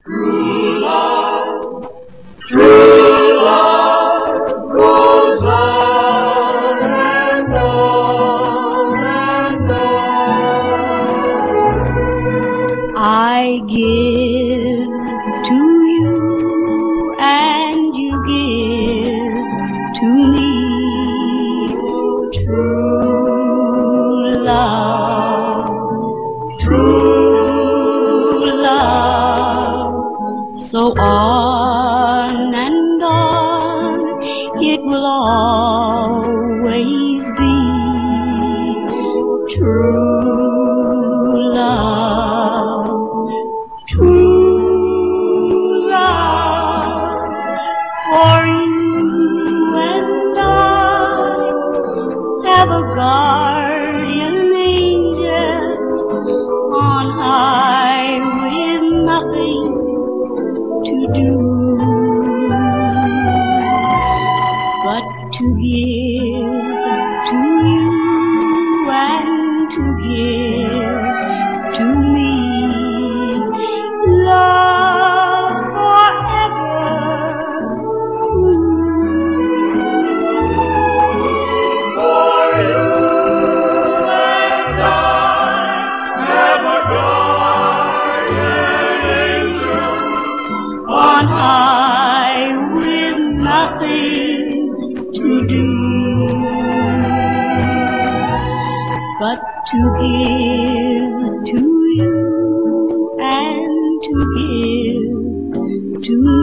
True love, true love goes on and on and on. I give to you and you give to me. True love, true love. So on and on it will always be. True love, true love. For you and I have a guardian angel on high with nothing to do but to give to you and to give to me love forever. For you and I have a guardian angel On high with nothing to do but to give to you and to give to me.